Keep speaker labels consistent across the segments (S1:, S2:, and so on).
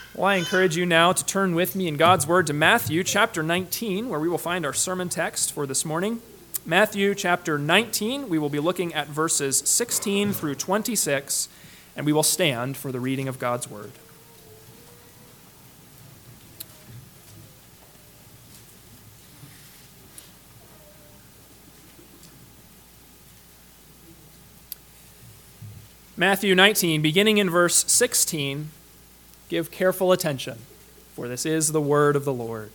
S1: Well, I encourage you now to turn with me in God's Word to Matthew chapter 19, where we will find our sermon text for this morning. Matthew chapter 19, we will be looking at verses 16 through 26, and we will stand for the reading of God's Word. Matthew 19, beginning in verse 16, give careful attention, for this is the word of the Lord.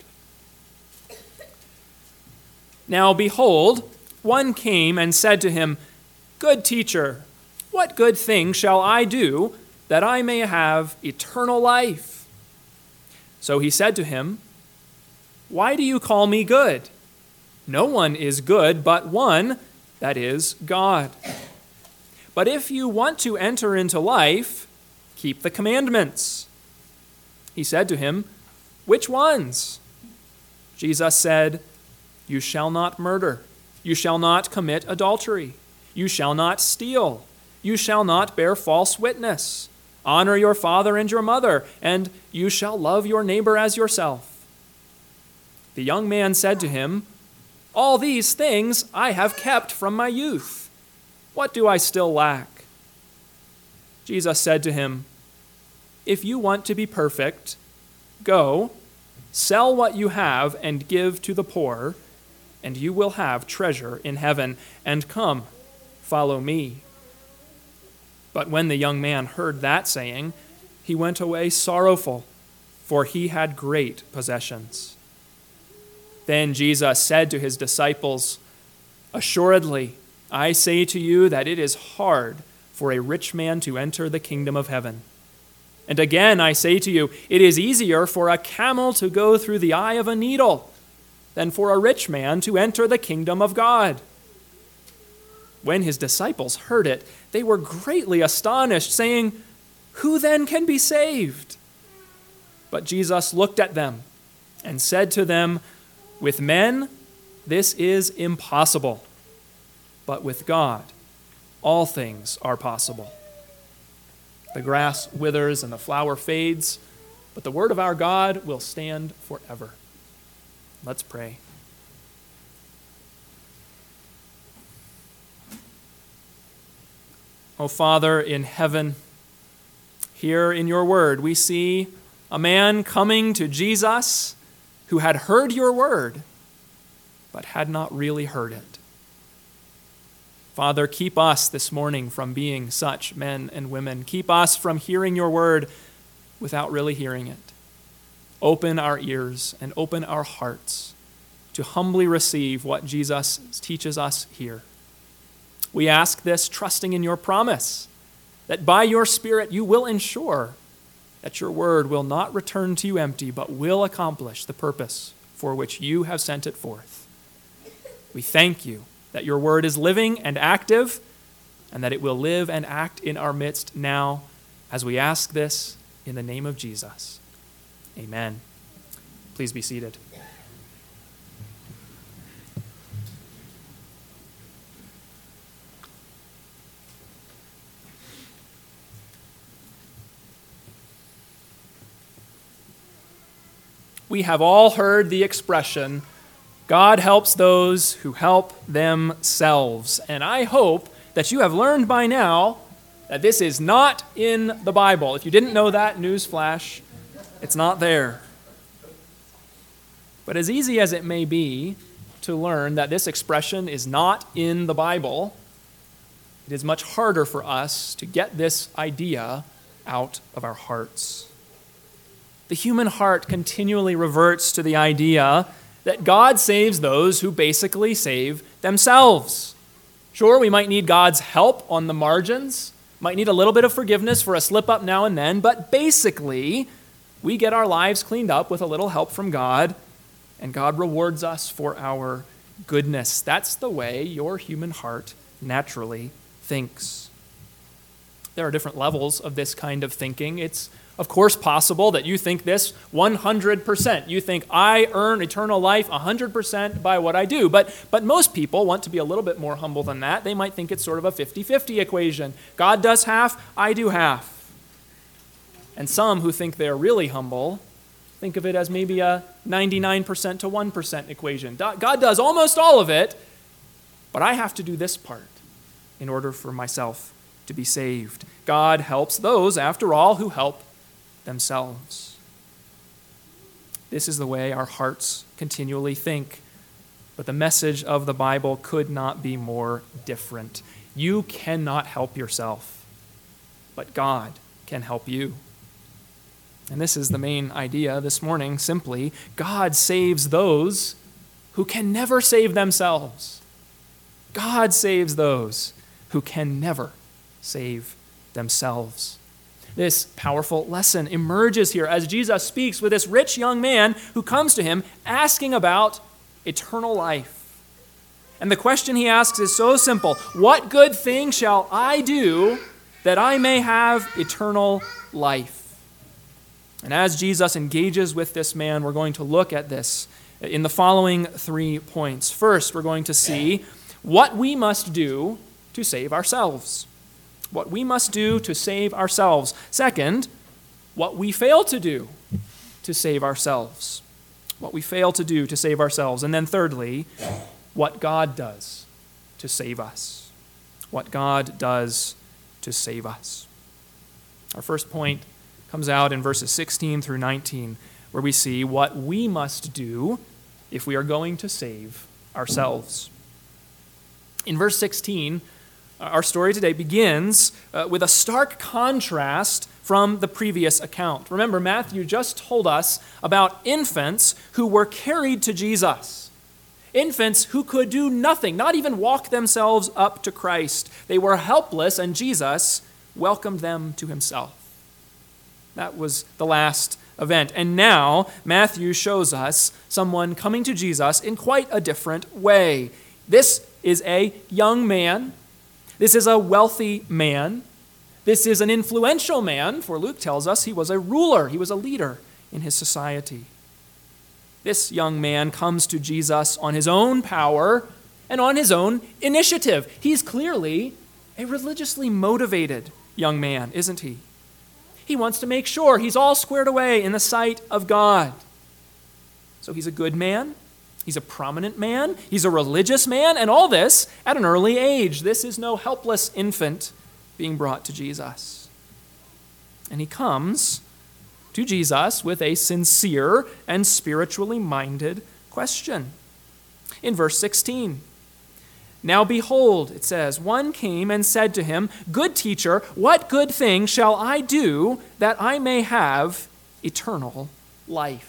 S1: Now behold, one came and said to him, "Good teacher, what good thing shall I do that I may have eternal life?" So he said to him, "Why do you call me good? No one is good but one, that is, God. But if you want to enter into life, keep the commandments." He said to him, "Which ones?" Jesus said, "You shall not murder. You shall not commit adultery. You shall not steal. You shall not bear false witness. Honor your father and your mother, and you shall love your neighbor as yourself." The young man said to him, "All these things I have kept from my youth. What do I still lack?" Jesus said to him, "If you want to be perfect, go, sell what you have and give to the poor, and you will have treasure in heaven, and come, follow me." But when the young man heard that saying, he went away sorrowful, for he had great possessions. Then Jesus said to his disciples, "Assuredly, I say to you that it is hard for a rich man to enter the kingdom of heaven. And again, I say to you, it is easier for a camel to go through the eye of a needle than for a rich man to enter the kingdom of God." When his disciples heard it, they were greatly astonished, saying, "Who then can be saved?" But Jesus looked at them and said to them, "With men, this is impossible, but with God, all things are possible." The grass withers and the flower fades, but the word of our God will stand forever. Let's pray. O Father in heaven, here in your word we see a man coming to Jesus who had heard your word, but had not really heard it. Father, keep us this morning from being such men and women. Keep us from hearing your word without really hearing it. Open our ears and open our hearts to humbly receive what Jesus teaches us here. We ask this trusting in your promise that by your Spirit you will ensure that your word will not return to you empty, but will accomplish the purpose for which you have sent it forth. We thank you that your word is living and active, and that it will live and act in our midst now, as we ask this in the name of Jesus. Amen. Please be seated. We have all heard the expression, "God helps those who help themselves." And I hope that you have learned by now that this is not in the Bible. If you didn't know that, newsflash, it's not there. But as easy as it may be to learn that this expression is not in the Bible, it is much harder for us to get this idea out of our hearts. The human heart continually reverts to the idea that God saves those who basically save themselves. Sure, we might need God's help on the margins, might need a little bit of forgiveness for a slip up now and then, but basically, we get our lives cleaned up with a little help from God, and God rewards us for our goodness. That's the way your human heart naturally thinks. There are different levels of this kind of thinking. It's of course possible that you think this 100%. You think, I earn eternal life 100% by what I do. But most people want to be a little bit more humble than that. They might think it's sort of a 50-50 equation. God does half, I do half. And some who think they're really humble think of it as maybe a 99% to 1% equation. God does almost all of it, but I have to do this part in order for myself to be saved. God helps those, after all, who help themselves. This is the way our hearts continually think. But the message of the Bible could not be more different. You cannot help yourself, but God can help you. And this is the main idea this morning, simply, God saves those who can never save themselves. God saves those who can never save themselves. This powerful lesson emerges here as Jesus speaks with this rich young man who comes to him asking about eternal life. And the question he asks is so simple: what good thing shall I do that I may have eternal life? And as Jesus engages with this man, we're going to look at this in the following 3 points. First, we're going to see what we must do to save ourselves. What we must do to save ourselves. Second, what we fail to do to save ourselves. What we fail to do to save ourselves. And then thirdly, what God does to save us. What God does to save us. Our first point comes out in verses 16 through 19, where we see what we must do if we are going to save ourselves. In verse 16, our story today begins with a stark contrast from the previous account. Remember, Matthew just told us about infants who were carried to Jesus. Infants who could do nothing, not even walk themselves up to Christ. They were helpless, and Jesus welcomed them to himself. That was the last event. And now, Matthew shows us someone coming to Jesus in quite a different way. This is a young man. This is a wealthy man. This is an influential man, for Luke tells us he was a ruler. He was a leader in his society. This young man comes to Jesus on his own power and on his own initiative. He's clearly a religiously motivated young man, isn't he? He wants to make sure he's all squared away in the sight of God. So he's a good man. He's a prominent man. He's a religious man. And all this at an early age. This is no helpless infant being brought to Jesus. And he comes to Jesus with a sincere and spiritually minded question. In verse 16, "Now behold," it says, "one came and said to him, 'Good teacher, what good thing shall I do that I may have eternal life?'"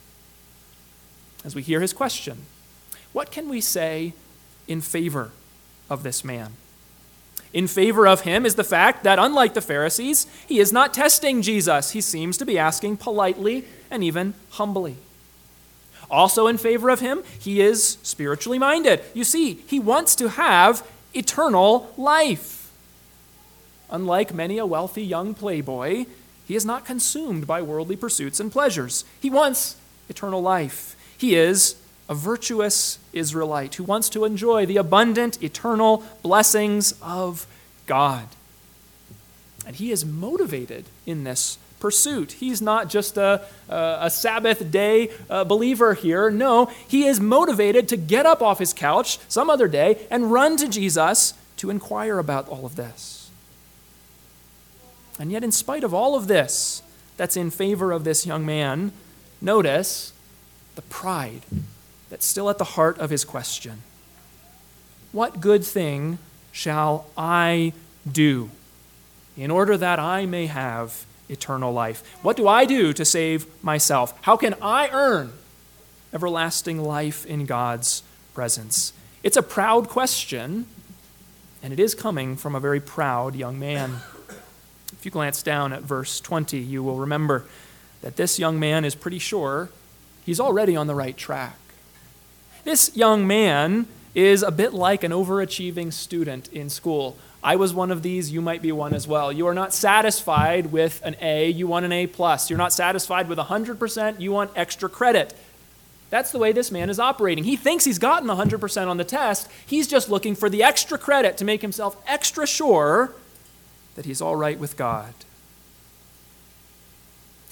S1: As we hear his question, what can we say in favor of this man? In favor of him is the fact that, unlike the Pharisees, he is not testing Jesus. He seems to be asking politely and even humbly. Also in favor of him, he is spiritually minded. You see, he wants to have eternal life. Unlike many a wealthy young playboy, he is not consumed by worldly pursuits and pleasures. He wants eternal life. He is a virtuous Israelite who wants to enjoy the abundant, eternal blessings of God. And he is motivated in this pursuit. He's not just a Sabbath day believer here. No, he is motivated to get up off his couch some other day and run to Jesus to inquire about all of this. And yet, in spite of all of this that's in favor of this young man, notice the pride that's still at the heart of his question. What good thing shall I do in order that I may have eternal life? What do I do to save myself? How can I earn everlasting life in God's presence? It's a proud question, and it is coming from a very proud young man. If you glance down at verse 20, you will remember that this young man is pretty sure he's already on the right track. This young man is a bit like an overachieving student in school. I was one of these, you might be one as well. You are not satisfied with an A, you want an A+. You're not satisfied with 100%, you want extra credit. That's the way this man is operating. He thinks he's gotten 100% on the test. He's just looking for the extra credit to make himself extra sure that he's all right with God.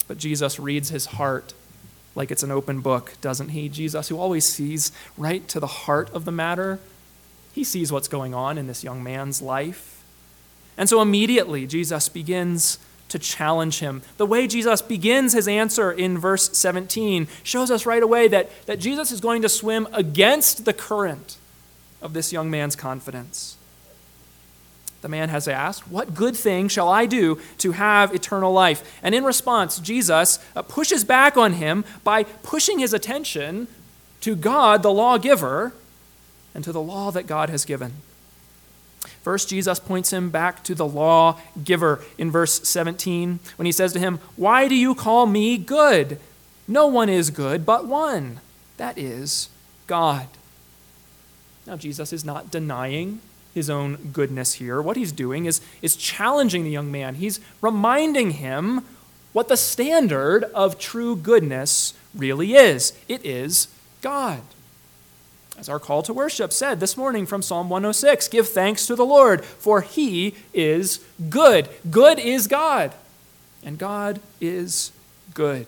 S1: But Jesus reads his heart like it's an open book, doesn't he? Jesus, who always sees right to the heart of the matter, he sees what's going on in this young man's life. And so immediately Jesus begins to challenge him. The way Jesus begins his answer in verse 17 shows us right away that Jesus is going to swim against the current of this young man's confidence. The man has asked, "What good thing shall I do to have eternal life?" And in response, Jesus pushes back on him by pushing his attention to God, the lawgiver, and to the law that God has given. First, Jesus points him back to the lawgiver in verse 17 when he says to him, "Why do you call me good? No one is good but one, that is God." Now, Jesus is not denying his own goodness here. What he's doing is challenging the young man. He's reminding him what the standard of true goodness really is. It is God. As our call to worship said this morning from Psalm 106, "Give thanks to the Lord, for he is good." Good is God, and God is good.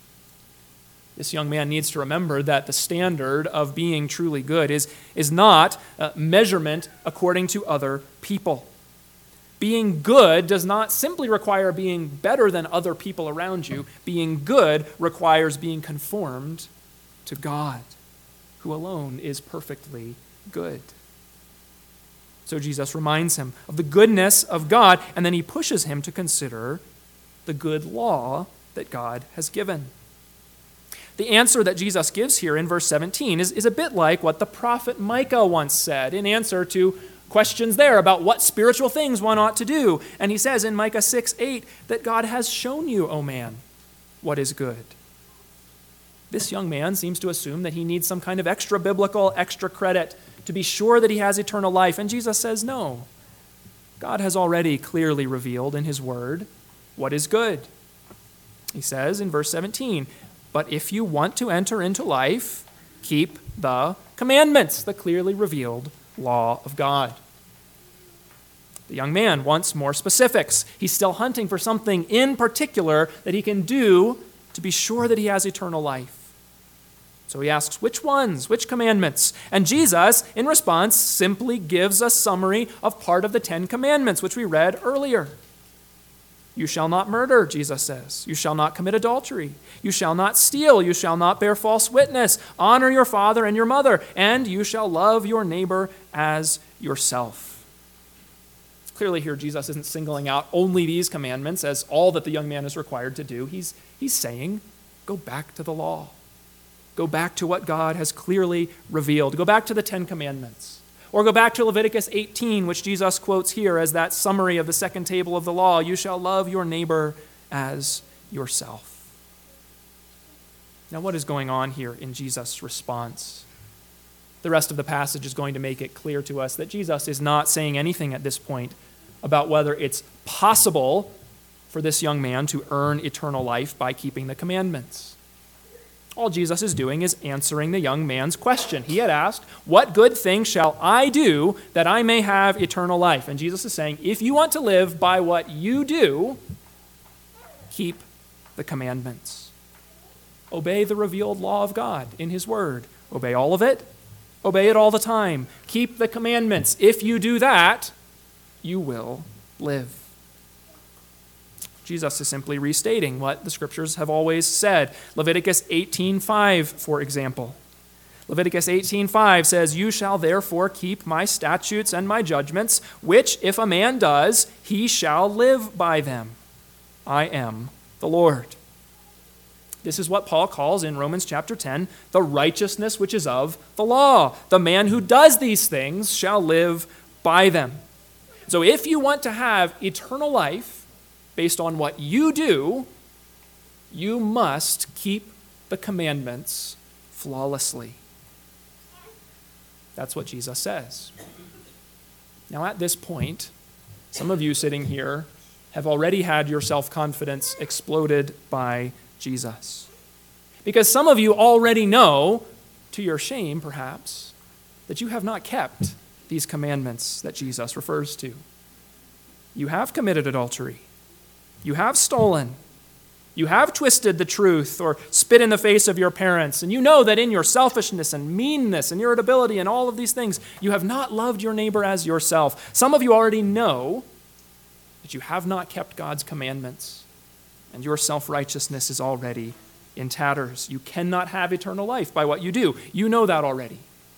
S1: This young man needs to remember that the standard of being truly good is not measurement according to other people. Being good does not simply require being better than other people around you. Being good requires being conformed to God, who alone is perfectly good. So Jesus reminds him of the goodness of God, and then he pushes him to consider the good law that God has given. The answer that Jesus gives here in verse 17 is a bit like what the prophet Micah once said in answer to questions there about what spiritual things one ought to do. And he says in Micah 6:8 that God has shown you, O man, what is good. This young man seems to assume that he needs some kind of extra biblical, extra credit to be sure that he has eternal life. And Jesus says, no. God has already clearly revealed in his word what is good. He says in verse 17, "But if you want to enter into life, keep the commandments," the clearly revealed law of God. The young man wants more specifics. He's still hunting for something in particular that he can do to be sure that he has eternal life. So he asks, which ones? Which commandments? And Jesus, in response, simply gives a summary of part of the 10 Commandments, which we read earlier. You shall not murder, Jesus says. You shall not commit adultery. You shall not steal. You shall not bear false witness. Honor your father and your mother. And you shall love your neighbor as yourself. Clearly here, Jesus isn't singling out only these commandments as all that the young man is required to do. He's saying, go back to the law. Go back to what God has clearly revealed. Go back to the 10 Commandments. Or go back to Leviticus 18, which Jesus quotes here as that summary of the second table of the law. You shall love your neighbor as yourself. Now, what is going on here in Jesus' response? The rest of the passage is going to make it clear to us that Jesus is not saying anything at this point about whether it's possible for this young man to earn eternal life by keeping the commandments. All Jesus is doing is answering the young man's question. He had asked, what good thing shall I do that I may have eternal life? And Jesus is saying, if you want to live by what you do, keep the commandments. Obey the revealed law of God in his word. Obey all of it. Obey it all the time. Keep the commandments. If you do that, you will live. Jesus is simply restating what the scriptures have always said. Leviticus 18:5, for example. Leviticus 18:5 says, you shall therefore keep my statutes and my judgments, which if a man does, he shall live by them. I am the Lord. This is what Paul calls in Romans chapter 10, the righteousness which is of the law. The man who does these things shall live by them. So if you want to have eternal life, based on what you do, you must keep the commandments flawlessly. That's what Jesus says. Now at this point, some of you sitting here have already had your self-confidence exploded by Jesus. Because some of you already know, to your shame perhaps, that you have not kept these commandments that Jesus refers to. You have committed adultery. You have stolen. You have twisted the truth or spit in the face of your parents, and you know that in your selfishness and meanness and irritability and all of these things, you have not loved your neighbor as yourself. Some of you already know that you have not kept God's commandments, and your self-righteousness is already in tatters. You cannot have eternal life by what you do. You know that already.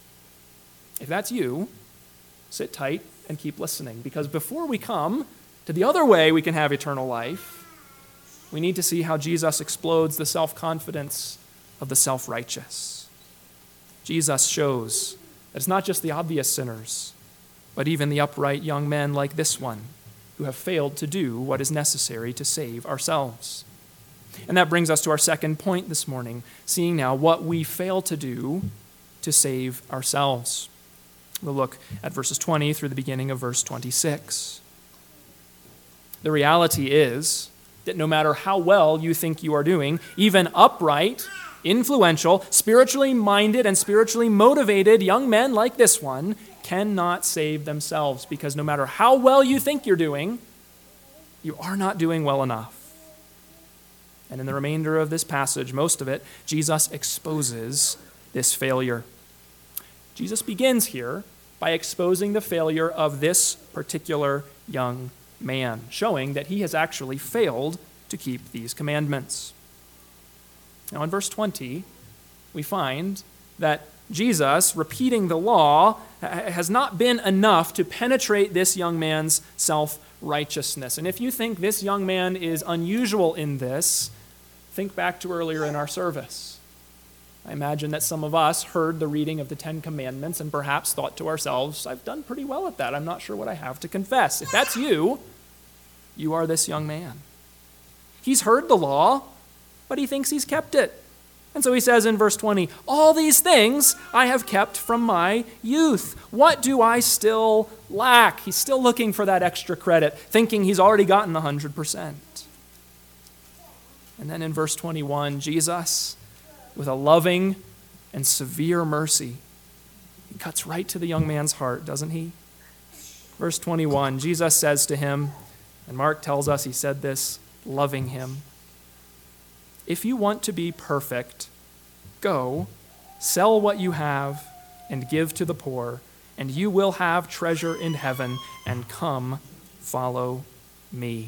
S1: If that's you, sit tight and keep listening, because before we come to the other way we can have eternal life, we need to see how Jesus explodes the self-confidence of the self-righteous. Jesus shows that it's not just the obvious sinners, but even the upright young men like this one who have failed to do what is necessary to save ourselves. And that brings us to our second point this morning, seeing now what we fail to do to save ourselves. We'll look at verses 20 through the beginning of verse 26. The reality is that no matter how well you think you are doing, even upright, influential, spiritually minded, and spiritually motivated young men like this one cannot save themselves, because no matter how well you think you're doing, you are not doing well enough. And in the remainder of this passage, most of it, Jesus exposes this failure. Jesus begins here by exposing the failure of this particular young man, showing that he has actually failed to keep these commandments. Now in verse 20, we find that Jesus, repeating the law, has not been enough to penetrate this young man's self-righteousness. And if you think this young man is unusual in this, think back to earlier in our service. I imagine that some of us heard the reading of the Ten Commandments and perhaps thought to ourselves, I've done pretty well at that. I'm not sure what I have to confess. If that's you, you are this young man. He's heard the law, but he thinks he's kept it. And so he says in verse 20, all these things I have kept from my youth. What do I still lack? He's still looking for that extra credit, thinking he's already gotten 100%. And then in verse 21, Jesus, with a loving and severe mercy, he cuts right to the young man's heart, doesn't he? Verse 21, Jesus says to him, and Mark tells us he said this, loving him, if you want to be perfect, go, sell what you have and give to the poor, and you will have treasure in heaven, and come, follow me.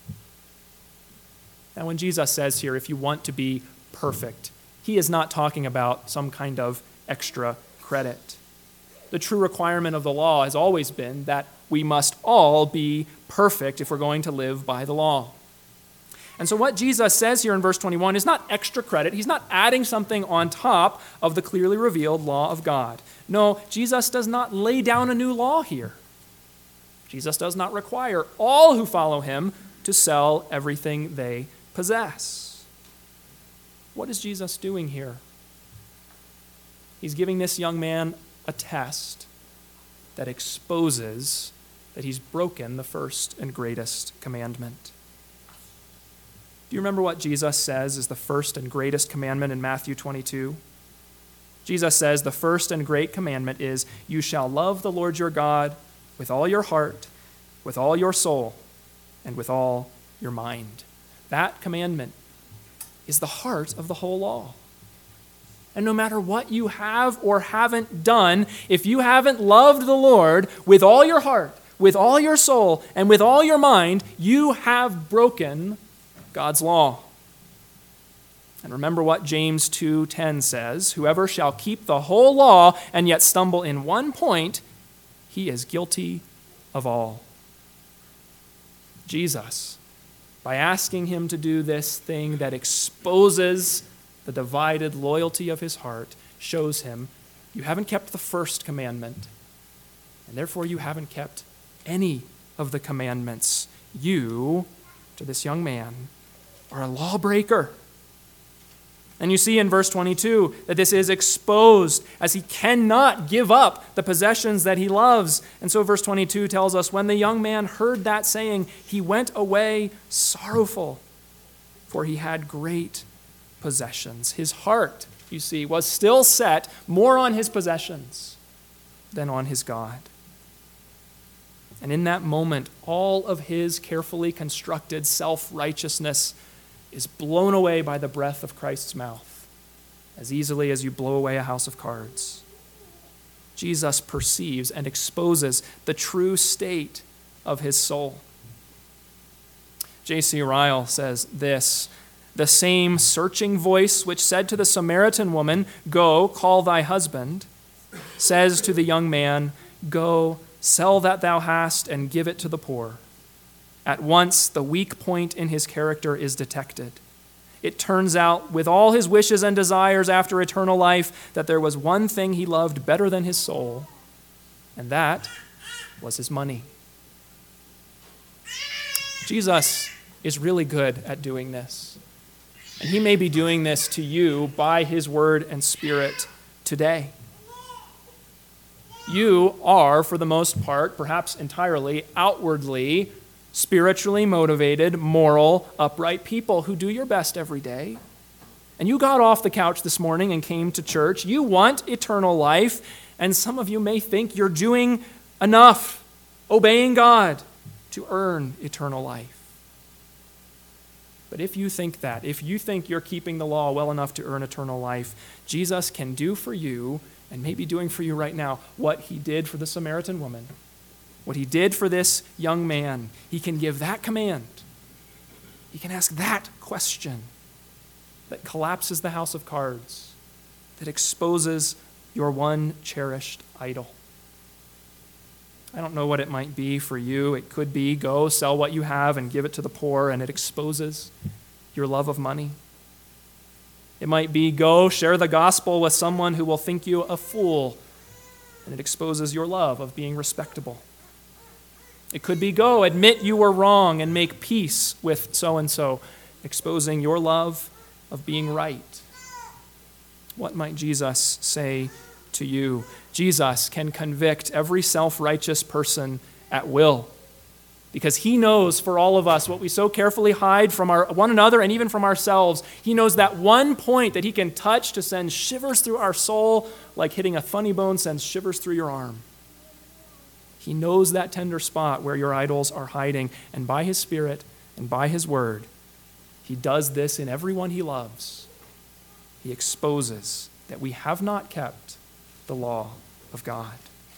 S1: Now when Jesus says here, if you want to be perfect, he is not talking about some kind of extra credit. The true requirement of the law has always been that we must all be perfect if we're going to live by the law. And so what Jesus says here in verse 21 is not extra credit. He's not adding something on top of the clearly revealed law of God. No, Jesus does not lay down a new law here. Jesus does not require all who follow him to sell everything they possess. What is Jesus doing here? He's giving this young man a test that exposes that he's broken the first and greatest commandment. Do you remember what Jesus says is the first and greatest commandment in Matthew 22? Jesus says the first and great commandment is, you shall love the Lord your God with all your heart, with all your soul, and with all your mind. That commandment is the heart of the whole law. And no matter what you have or haven't done, if you haven't loved the Lord with all your heart, with all your soul, and with all your mind, you have broken God's law. And remember what James 2:10 says, whoever shall keep the whole law and yet stumble in one point, he is guilty of all. Jesus, by asking him to do this thing that exposes the divided loyalty of his heart, shows him you haven't kept the first commandment, and therefore you haven't kept any of the commandments. You, to this young man, are a lawbreaker. And you see in verse 22 that this is exposed as he cannot give up the possessions that he loves. And so verse 22 tells us, when the young man heard that saying, he went away sorrowful, for he had great possessions. His heart, you see, was still set more on his possessions than on his God. And in that moment, all of his carefully constructed self-righteousness is blown away by the breath of Christ's mouth as easily as you blow away a house of cards. Jesus perceives and exposes the true state of his soul. J.C. Ryle says this: "The same searching voice which said to the Samaritan woman, 'Go, call thy husband,' says to the young man, 'Go, sell that thou hast and give it to the poor.' At once the weak point in his character is detected. It turns out, with all his wishes and desires after eternal life, that there was one thing he loved better than his soul, and that was his money." Jesus is really good at doing this. And he may be doing this to you by his word and spirit today. You are, for the most part, perhaps entirely, outwardly, spiritually motivated, moral, upright people who do your best every day. And you got off the couch this morning and came to church. You want eternal life, and some of you may think you're doing enough, obeying God, to earn eternal life. But if you think that, if you think you're keeping the law well enough to earn eternal life, Jesus can do for you, and may be doing for you right now, what he did for the Samaritan woman, what he did for this young man. He can give that command. He can ask that question that collapses the house of cards, that exposes your one cherished idol. I don't know what it might be for you. It could be, go, sell what you have and give it to the poor, and it exposes your love of money. It might be, go, share the gospel with someone who will think you a fool, and it exposes your love of being respectable. It could be, go, admit you were wrong and make peace with so-and-so, exposing your love of being right. What might Jesus say to you? Jesus can convict every self-righteous person at will, because he knows for all of us what we so carefully hide from one another and even from ourselves. He knows that one point that he can touch to send shivers through our soul, like hitting a funny bone sends shivers through your arm. He knows that tender spot where your idols are hiding, and by his Spirit and by his word, he does this in everyone he loves. He exposes that we have not kept the law of God.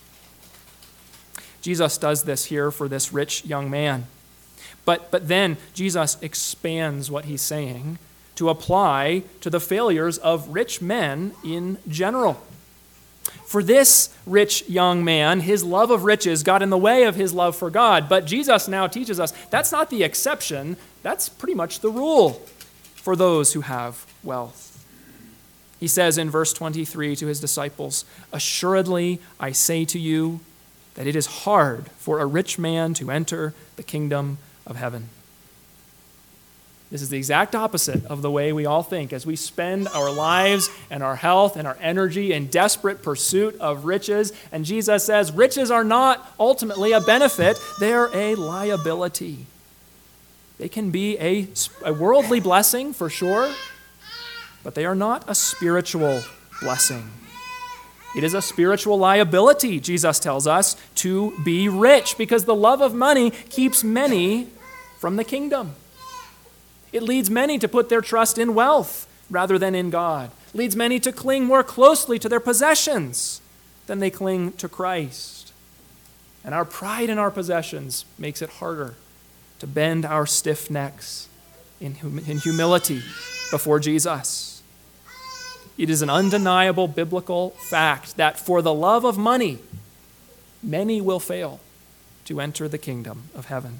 S1: Jesus does this here for this rich young man. But then Jesus expands what he's saying to apply to the failures of rich men in general. For this rich young man, his love of riches got in the way of his love for God. But Jesus now teaches us that's not the exception, that's pretty much the rule for those who have wealth. He says in verse 23 to his disciples, "Assuredly, I say to you that it is hard for a rich man to enter the kingdom of heaven." This is the exact opposite of the way we all think as we spend our lives and our health and our energy in desperate pursuit of riches. And Jesus says riches are not ultimately a benefit, they're a liability. They can be a worldly blessing for sure, but they are not a spiritual blessing. It is a spiritual liability, Jesus tells us, to be rich, because the love of money keeps many from the kingdom. It leads many to put their trust in wealth rather than in God. It leads many to cling more closely to their possessions than they cling to Christ. And our pride in our possessions makes it harder to bend our stiff necks in humility before Jesus. It is an undeniable biblical fact that for the love of money, many will fail to enter the kingdom of heaven.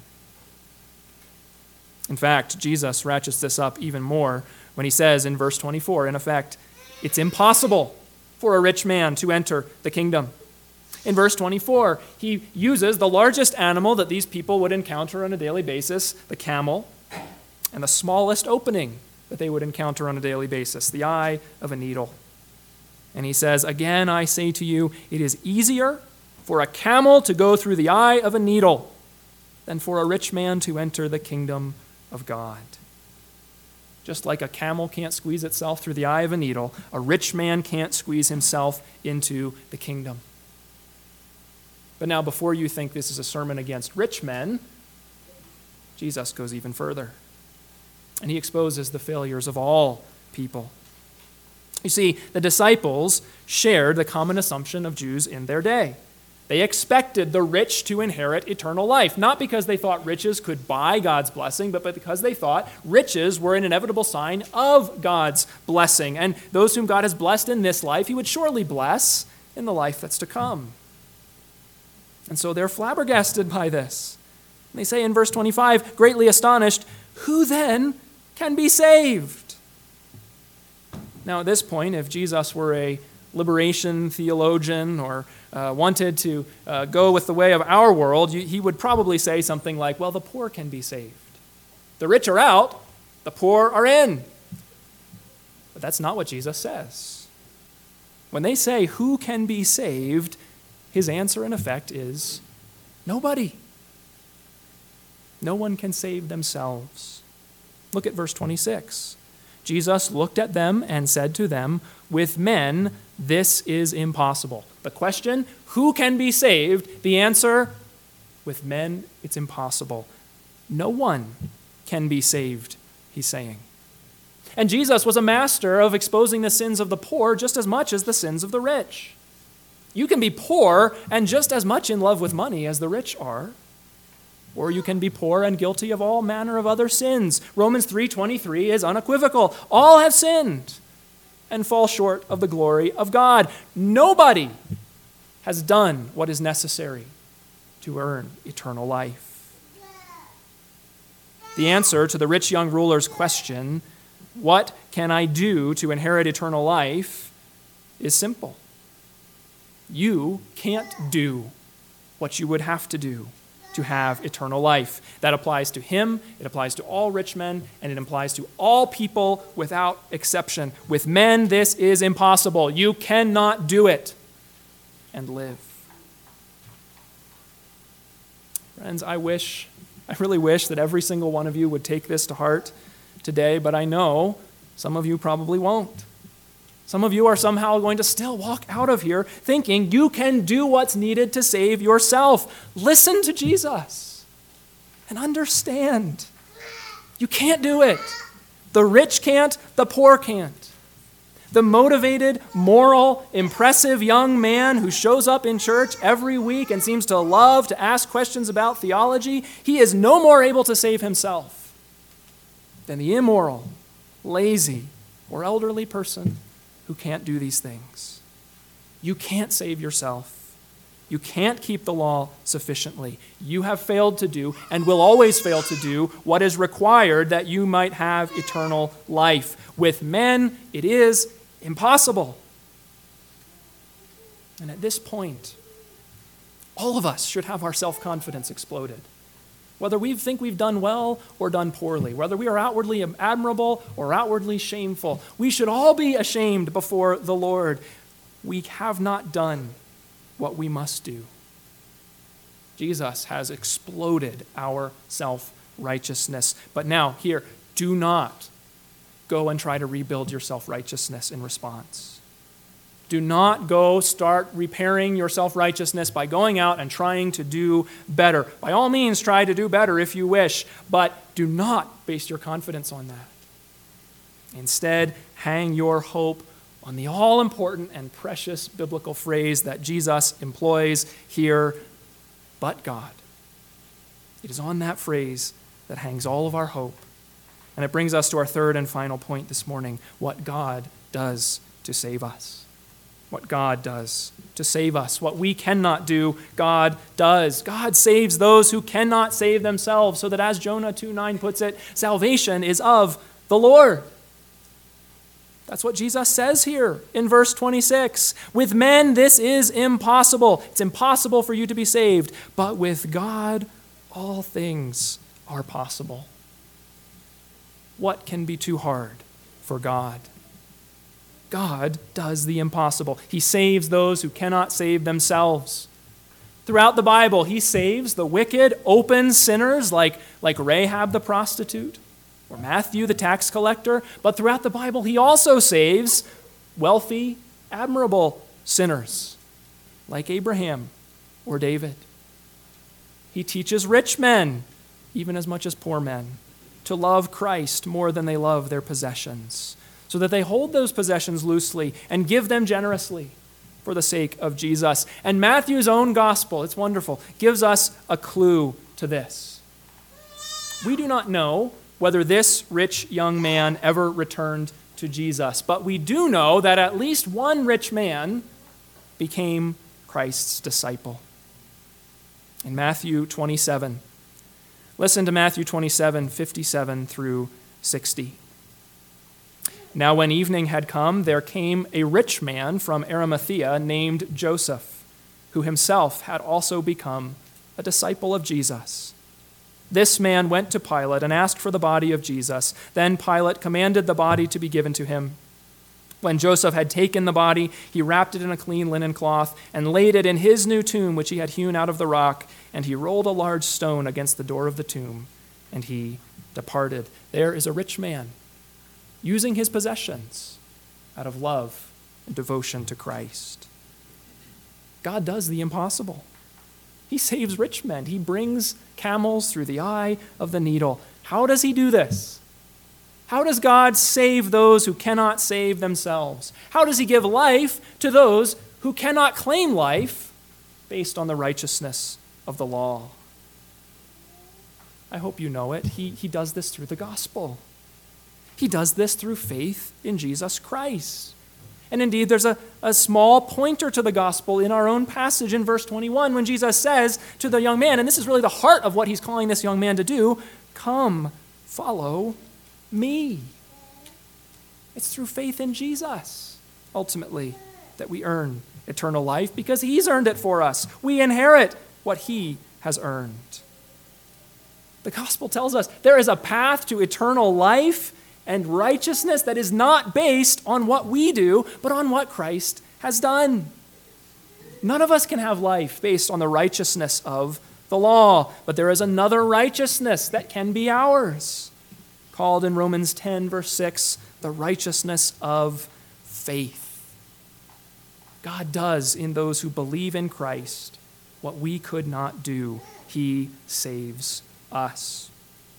S1: In fact, Jesus ratchets this up even more when he says in verse 24, in effect, it's impossible for a rich man to enter the kingdom. In verse 24, he uses the largest animal that these people would encounter on a daily basis, the camel, and the smallest opening that they would encounter on a daily basis, the eye of a needle. And he says, "Again, I say to you, it is easier for a camel to go through the eye of a needle than for a rich man to enter the kingdom of God." Just like a camel can't squeeze itself through the eye of a needle, a rich man can't squeeze himself into the kingdom. But now, before you think this is a sermon against rich men, Jesus goes even further. And he exposes the failures of all people. You see, the disciples shared the common assumption of Jews in their day. They expected the rich to inherit eternal life, not because they thought riches could buy God's blessing, but because they thought riches were an inevitable sign of God's blessing. And those whom God has blessed in this life, he would surely bless in the life that's to come. And so they're flabbergasted by this. And they say in verse 25, greatly astonished, who then can be saved? Now at this point, if Jesus were a liberation theologian or wanted to go with the way of our world, he would probably say something like, well, the poor can be saved. The rich are out, the poor are in. But that's not what Jesus says. When they say, who can be saved, his answer in effect is, nobody. No one can save themselves. Look at verse 26. Jesus looked at them and said to them, with men, this is impossible. The question, who can be saved? The answer, with men, it's impossible. No one can be saved, he's saying. And Jesus was a master of exposing the sins of the poor just as much as the sins of the rich. You can be poor and just as much in love with money as the rich are. Or you can be poor and guilty of all manner of other sins. Romans 3:23 is unequivocal. All have sinned and fall short of the glory of God. Nobody has done what is necessary to earn eternal life. The answer to the rich young ruler's question, what can I do to inherit eternal life, is simple. You can't do what you would have to do to have eternal life. That applies to him, it applies to all rich men, and it applies to all people without exception. With men, this is impossible. You cannot do it and live. Friends, I really wish that every single one of you would take this to heart today, but I know some of you probably won't. Some of you are somehow going to still walk out of here thinking you can do what's needed to save yourself. Listen to Jesus and understand. You can't do it. The rich can't, the poor can't. The motivated, moral, impressive young man who shows up in church every week and seems to love to ask questions about theology, he is no more able to save himself than the immoral, lazy, or elderly person who can't do these things. You can't save yourself. You can't keep the law sufficiently. You have failed to do and will always fail to do what is required that you might have eternal life. With men, it is impossible. And at this point, all of us should have our self-confidence exploded. Whether we think we've done well or done poorly, whether we are outwardly admirable or outwardly shameful, we should all be ashamed before the Lord. We have not done what we must do. Jesus has exploded our self-righteousness. But now, here, do not go and try to rebuild your self-righteousness in response. Do not go start repairing your self-righteousness by going out and trying to do better. By all means, try to do better if you wish, but do not base your confidence on that. Instead, hang your hope on the all-important and precious biblical phrase that Jesus employs here, but God. It is on that phrase that hangs all of our hope. And it brings us to our third and final point this morning, what God does to save us. What God does to save us. What we cannot do, God does. God saves those who cannot save themselves, so that as Jonah 2:9 puts it, salvation is of the Lord. That's what Jesus says here in verse 26. With men, this is impossible. It's impossible for you to be saved. But with God, all things are possible. What can be too hard for God? God does the impossible. He saves those who cannot save themselves. Throughout the Bible, he saves the wicked, open sinners like Rahab the prostitute or Matthew the tax collector. But throughout the Bible, he also saves wealthy, admirable sinners like Abraham or David. He teaches rich men even as much as poor men. to love Christ more than they love their possessions, so that they hold those possessions loosely and give them generously for the sake of Jesus. And Matthew's own gospel, it's wonderful, gives us a clue to this. We do not know whether this rich young man ever returned to Jesus, but we do know that at least one rich man became Christ's disciple. In Matthew 27, listen to Matthew 27, 57 through 60. Now when evening had come, there came a rich man from Arimathea named Joseph, who himself had also become a disciple of Jesus. This man went to Pilate and asked for the body of Jesus. Then Pilate commanded the body to be given to him. When Joseph had taken the body, he wrapped it in a clean linen cloth and laid it in his new tomb, which he had hewn out of the rock, and he rolled a large stone against the door of the tomb, and he departed. There is a rich man using his possessions out of love and devotion to Christ. God does the impossible. He saves rich men. He brings camels through the eye of the needle. How does he do this? How does God save those who cannot save themselves? How does he give life to those who cannot claim life based on the righteousness of the law? I hope you know it. He does this through the gospel. He does this through faith in Jesus Christ. And indeed, there's a small pointer to the gospel in our own passage in verse 21 when Jesus says to the young man, and this is really the heart of what he's calling this young man to do, "Come, follow me." It's through faith in Jesus, ultimately, that we earn eternal life because he's earned it for us. We inherit what he has earned. The gospel tells us there is a path to eternal life and righteousness that is not based on what we do, but on what Christ has done. None of us can have life based on the righteousness of the law, but there is another righteousness that can be ours, called in Romans 10, verse 6, the righteousness of faith. God does in those who believe in Christ what we could not do. He saves us.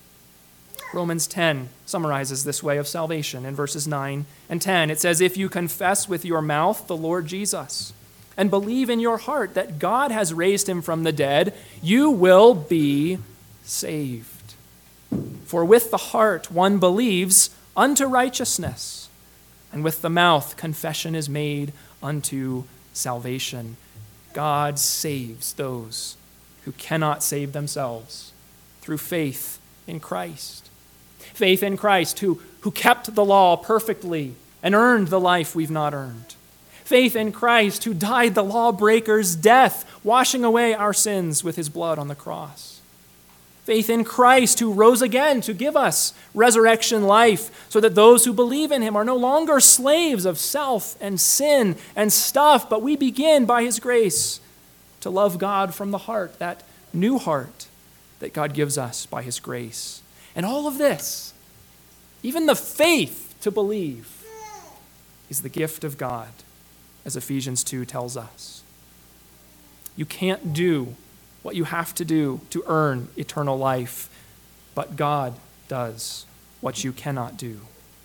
S1: Romans 10 summarizes this way of salvation in verses 9 and 10. It says, "If you confess with your mouth the Lord Jesus and believe in your heart that God has raised him from the dead, you will be saved. For with the heart one believes unto righteousness, and with the mouth confession is made unto salvation." God saves those who cannot save themselves through faith in Christ. Faith in Christ, who kept the law perfectly and earned the life we've not earned. Faith in Christ, who died the lawbreaker's death, washing away our sins with his blood on the cross. Faith in Christ, who rose again to give us resurrection life, so that those who believe in him are no longer slaves of self and sin and stuff, but we begin by his grace to love God from the heart, that new heart that God gives us by his grace. And all of this, even the faith to believe, is the gift of God, as Ephesians 2 tells us. You can't do what you have to do to earn eternal life, but God does what you cannot do.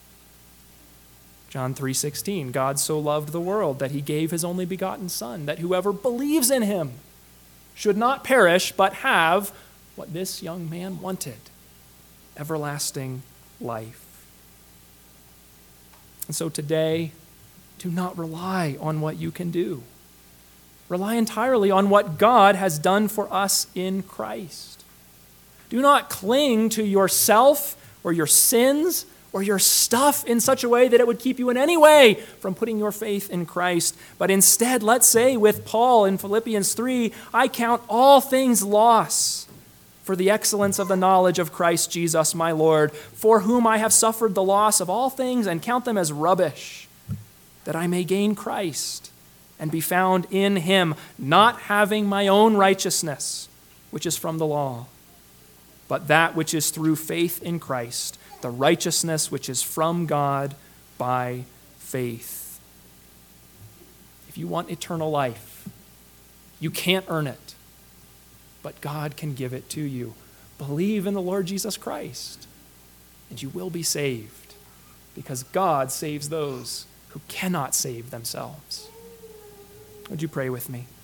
S1: John 3:16, God so loved the world that he gave his only begotten Son, that whoever believes in him should not perish, but have what this young man wanted, everlasting life. And so today, do not rely on what you can do. Rely entirely on what God has done for us in Christ. Do not cling to yourself or your sins or your stuff in such a way that it would keep you in any way from putting your faith in Christ. But instead, let's say with Paul in Philippians 3, "I count all things loss for the excellence of the knowledge of Christ Jesus my Lord, for whom I have suffered the loss of all things and count them as rubbish, that I may gain Christ and be found in him, not having my own righteousness, which is from the law, but that which is through faith in Christ, the righteousness which is from God by faith." If you want eternal life, you can't earn it, but God can give it to you. Believe in the Lord Jesus Christ. and you will be saved, because God saves those who cannot save themselves. Would you pray with me?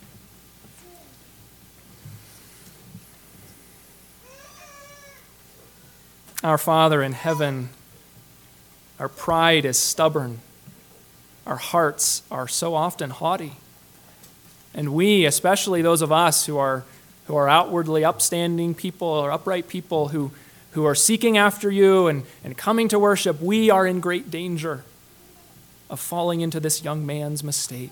S1: Our Father in heaven, our pride is stubborn. Our hearts are so often haughty. And we, especially those of us who are outwardly upstanding people or upright people who are seeking after you and coming to worship, we are in great danger of falling into this young man's mistake.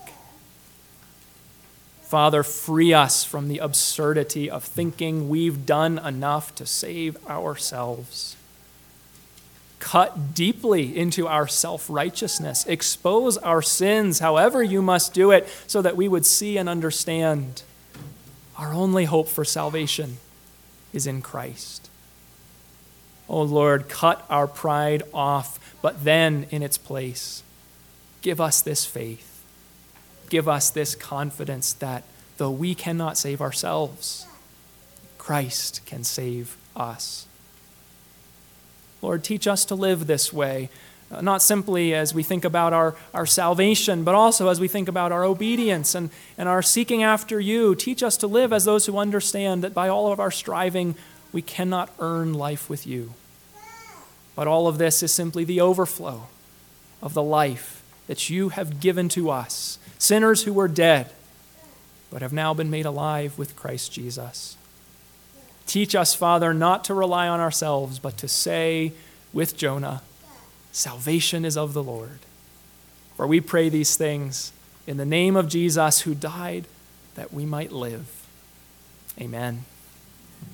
S1: Father, free us from the absurdity of thinking we've done enough to save ourselves. Cut deeply into our self-righteousness. Expose our sins, however you must do it, so that we would see and understand our only hope for salvation is in Christ. Oh Lord, cut our pride off, but then in its place, give us this faith. Give us this confidence that though we cannot save ourselves, Christ can save us. Lord, teach us to live this way, not simply as we think about our salvation, but also as we think about our obedience and our seeking after you. Teach us to live as those who understand that by all of our striving, we cannot earn life with you. But all of this is simply the overflow of the life that you have given to us, sinners who were dead, but have now been made alive with Christ Jesus. Teach us, Father, not to rely on ourselves, but to say with Jonah, salvation is of the Lord. For we pray these things in the name of Jesus, who died that we might live. Amen.